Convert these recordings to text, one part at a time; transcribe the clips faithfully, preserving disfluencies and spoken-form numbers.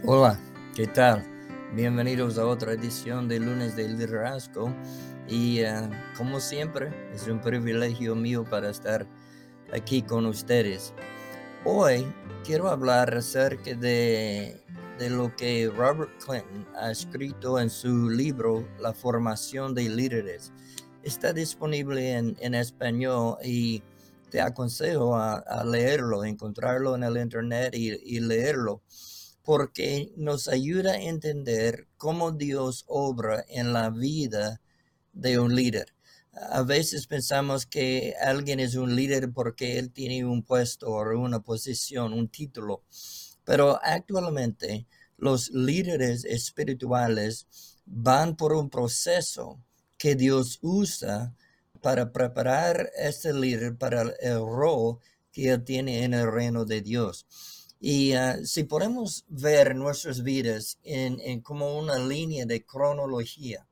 Hola, ¿qué tal? Bienvenidos a otra edición de Lunes de Liderazgo y eh, como siempre es un privilegio mío para estar aquí con ustedes. Hoy quiero hablar acerca de, de lo que Robert Clinton ha escrito en su libro La formación de líderes. Está disponible en, en español y te aconsejo a, a leerlo, encontrarlo en el internet y, y leerlo, porque nos ayuda a entender cómo Dios obra en la vida de un líder. A veces pensamos que alguien es un líder porque él tiene un puesto o una posición, un título, pero actualmente los líderes espirituales van por un proceso que Dios usa para preparar a este líder para el rol que él tiene en el reino de Dios. Y uh, si podemos ver nuestras vidas en, en como una línea de cronología,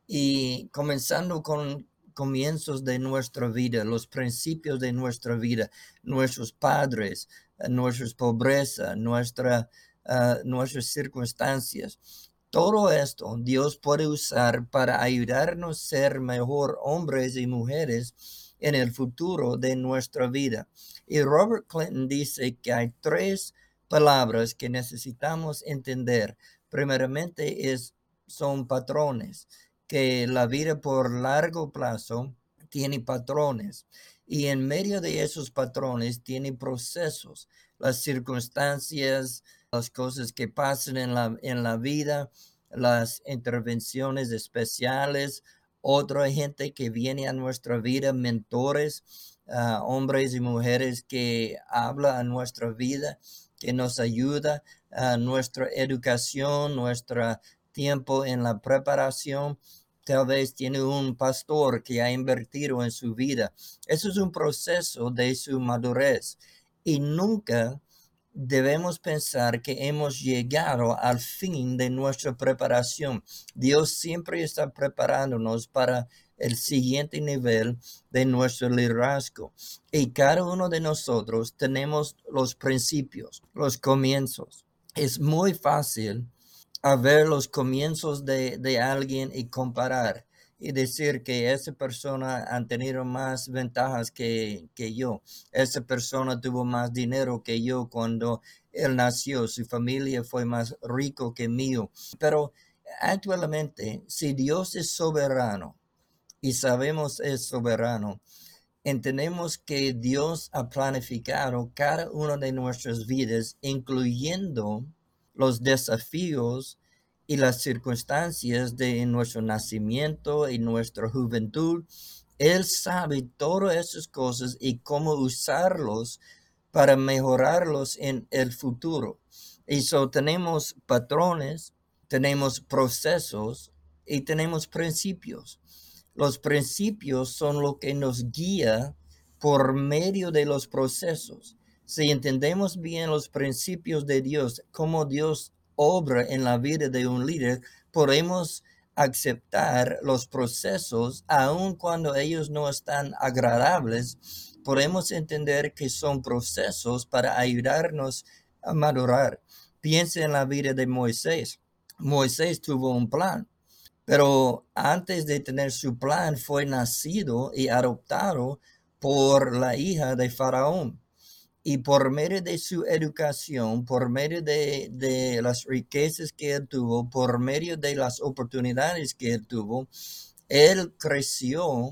y comenzando con comienzos de nuestra vida, los principios de nuestra vida, nuestros padres, uh, nuestras pobreza, nuestra, uh, nuestras circunstancias. Todo esto Dios puede usar para ayudarnos a ser mejor hombres y mujeres en el futuro de nuestra vida. Y Robert Clinton dice que hay tres palabras que necesitamos entender. Primeramente es, son patrones, que la vida por largo plazo tiene patrones y en medio de esos patrones tiene procesos, las circunstancias, las cosas que pasan en la, en la vida, las intervenciones especiales, otra gente que viene a nuestra vida, mentores, uh, hombres y mujeres que hablan a nuestra vida, que nos ayuda a nuestra educación, nuestro tiempo en la preparación. Tal vez tiene un pastor que ha invertido en su vida. Eso es un proceso de su madurez y nunca debemos pensar que hemos llegado al fin de nuestra preparación. Dios siempre está preparándonos para el siguiente nivel de nuestro liderazgo. Y cada uno de nosotros tenemos los principios, los comienzos. Es muy fácil a ver los comienzos de, de alguien y comparar y decir que esa persona ha tenido más ventajas que, que yo. Esa persona tuvo más dinero que yo cuando él nació. Su familia fue más rico que mío. Pero actualmente, si Dios es soberano y sabemos es soberano, entendemos que Dios ha planificado cada una de nuestras vidas, incluyendo los desafíos y las circunstancias de nuestro nacimiento y nuestra juventud. Él sabe todas esas cosas y cómo usarlos para mejorarlos en el futuro. Y so tenemos patrones, tenemos procesos y tenemos principios. Los principios son lo que nos guía por medio de los procesos. Si entendemos bien los principios de Dios, cómo Dios obra en la vida de un líder, podemos aceptar los procesos aun cuando ellos no están agradables. Podemos entender que son procesos para ayudarnos a madurar. Piensa en la vida de Moisés. Moisés tuvo un plan, pero antes de tener su plan fue nacido y adoptado por la hija de Faraón. Y por medio de su educación, por medio de, de las riquezas que él tuvo, por medio de las oportunidades que él tuvo, él creció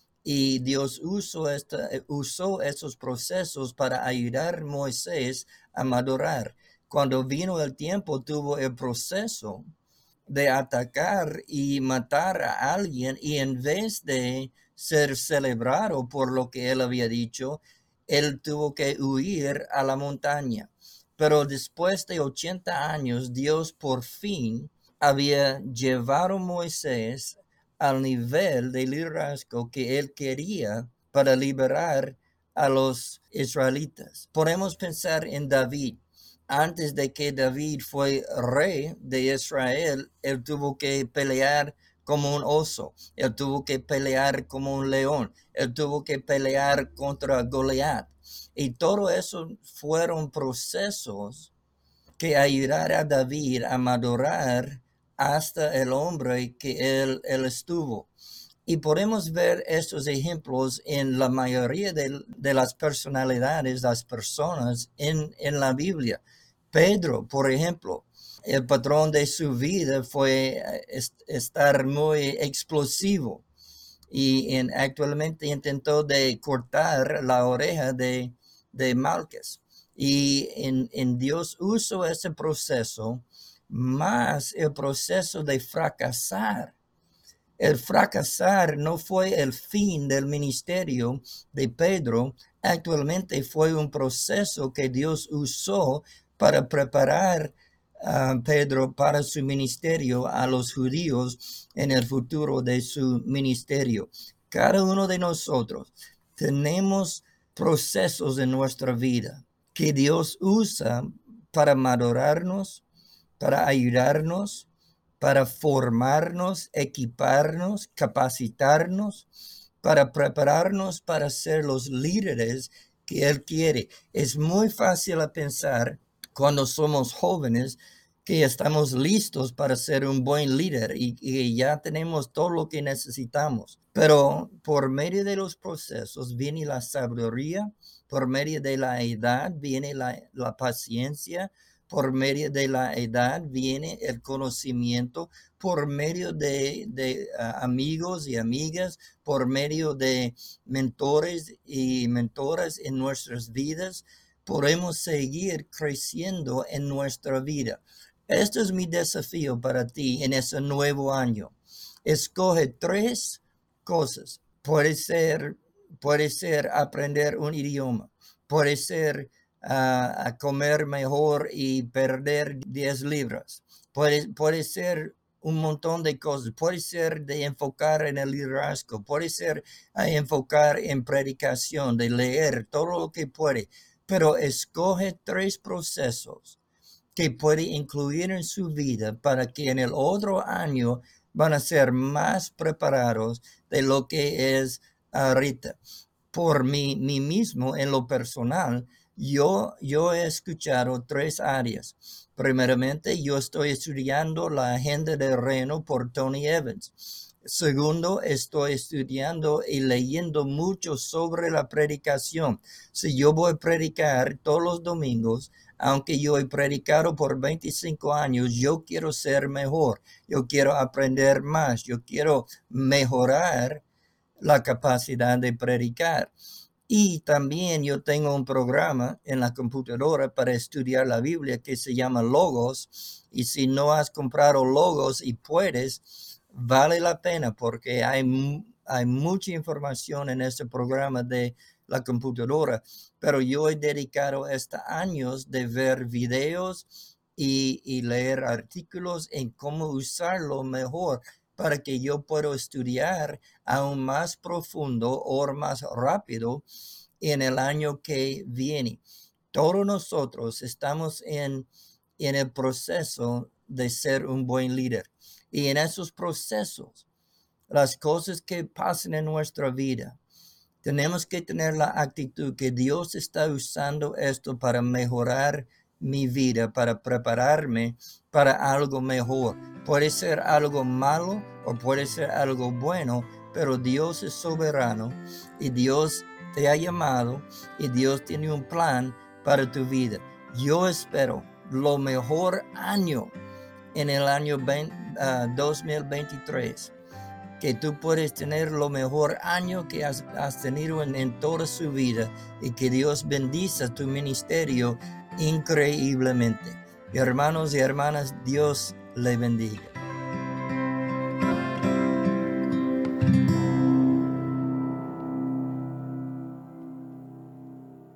y Dios usó, esta, usó esos procesos para ayudar a Moisés a madurar. Cuando vino el tiempo, tuvo el proceso de atacar y matar a alguien y en vez de ser celebrado por lo que él había dicho, él tuvo que huir a la montaña. Pero después de ochenta años, Dios por fin había llevado a Moisés al nivel de liderazgo que él quería para liberar a los israelitas. Podemos pensar en David. Antes de que David fue rey de Israel, él tuvo que pelear como un oso, él tuvo que pelear como un león, él tuvo que pelear contra Goliat. Y todo eso fueron procesos que ayudar a David a madurar hasta el hombre que él, él estuvo. Y podemos ver estos ejemplos en la mayoría de, de las personalidades, las personas en, en la Biblia. Pedro, por ejemplo, el patrón de su vida fue est estar muy explosivo y en, actualmente intentó de cortar la oreja de, de Malcas. Y en, en Dios usó ese proceso más el proceso de fracasar. El fracasar no fue el fin del ministerio de Pedro, actualmente fue un proceso que Dios usó para preparar a uh, Pedro para su ministerio a los judíos en el futuro de su ministerio. Cada uno de nosotros tenemos procesos en nuestra vida que Dios usa para madurarnos, para ayudarnos, para formarnos, equiparnos, capacitarnos, para prepararnos para ser los líderes que Él quiere. Es muy fácil a pensar cuando somos jóvenes que estamos listos para ser un buen líder y, y ya tenemos todo lo que necesitamos. Pero por medio de los procesos viene la sabiduría, por medio de la edad viene la, la paciencia, por medio de la edad viene el conocimiento, por medio de, de uh, amigos y amigas, por medio de mentores y mentoras en nuestras vidas, podemos seguir creciendo en nuestra vida. Este es mi desafío para ti en ese nuevo año. Escoge tres cosas. Puede ser, puede ser aprender un idioma, puede ser Uh, a comer mejor y perder diez libras. Puede, puede ser un montón de cosas. Puede ser de enfocar en el liderazgo. Puede ser a enfocar en predicación, de leer todo lo que puede. Pero escoge tres procesos que puede incluir en su vida para que en el otro año van a ser más preparados de lo que es ahorita. Por mí, mí mismo, en lo personal, Yo, yo he escuchado tres áreas. Primeramente, yo estoy estudiando la agenda del reino por Tony Evans. Segundo, estoy estudiando y leyendo mucho sobre la predicación. Si yo voy a predicar todos los domingos, aunque yo he predicado por veinticinco años, yo quiero ser mejor. Yo quiero aprender más. Yo quiero mejorar la capacidad de predicar. Y también yo tengo un programa en la computadora para estudiar la Biblia que se llama Logos. Y si no has comprado Logos y puedes, vale la pena porque hay, hay mucha información en este programa de la computadora. Pero yo he dedicado estos años de ver videos y, y leer artículos en cómo usarlo mejor para que yo pueda estudiar aún más profundo o más rápido en el año que viene. Todos nosotros estamos en, en el proceso de ser un buen líder. Y en esos procesos, las cosas que pasan en nuestra vida, tenemos que tener la actitud que Dios está usando esto para mejorar mi vida, para prepararme para algo mejor. Puede ser algo malo o puede ser algo bueno, pero Dios es soberano y Dios te ha llamado y Dios tiene un plan para tu vida. Yo espero lo mejor año en el año veinte, uh, dos mil veintitrés. Que tú puedes tener lo mejor año que has, has tenido en, en toda su vida y que Dios bendiga tu ministerio increíblemente. Hermanos y hermanas, Dios le bendiga.